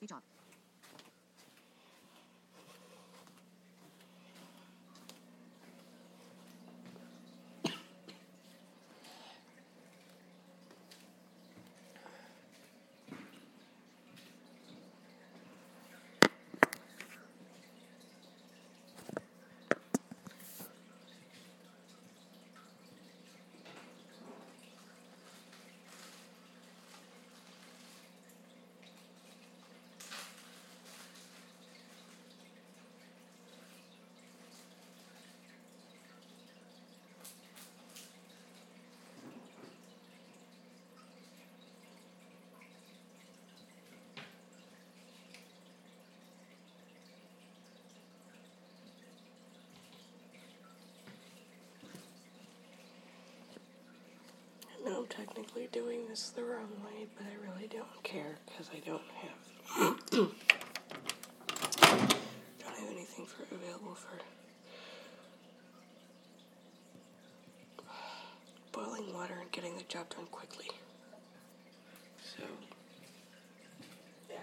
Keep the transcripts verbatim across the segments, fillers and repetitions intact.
Speech off. I know I'm technically doing this the wrong way, but I really don't care because I don't have don't have anything for available for boiling water and getting the job done quickly. So, yeah.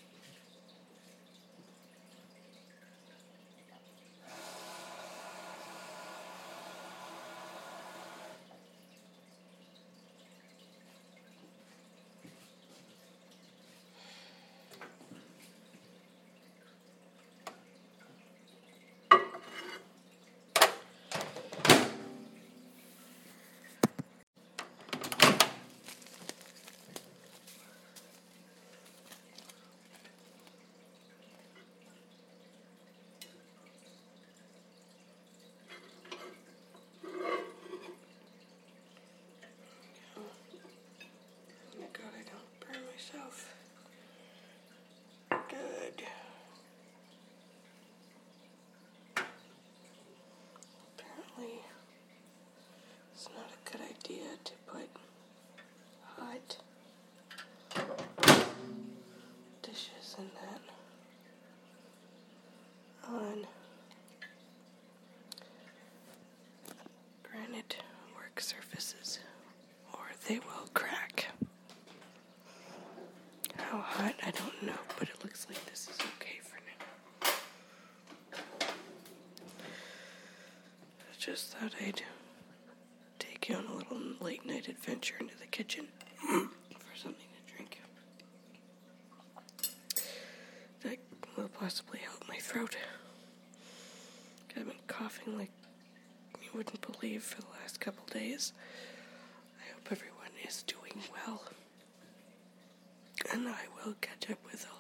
Oh my God, I don't burn myself. Good. Apparently, it's not a good idea to put hot dishes in that on granite work surfaces, or they will crack. How hot, I don't know, but it looks like this is okay for now. I just thought I'd take you on a little late night adventure into the kitchen for something to drink. That will possibly help my throat. I've been coughing like you wouldn't believe for the last couple days. I hope everyone is doing well. And I will catch up with all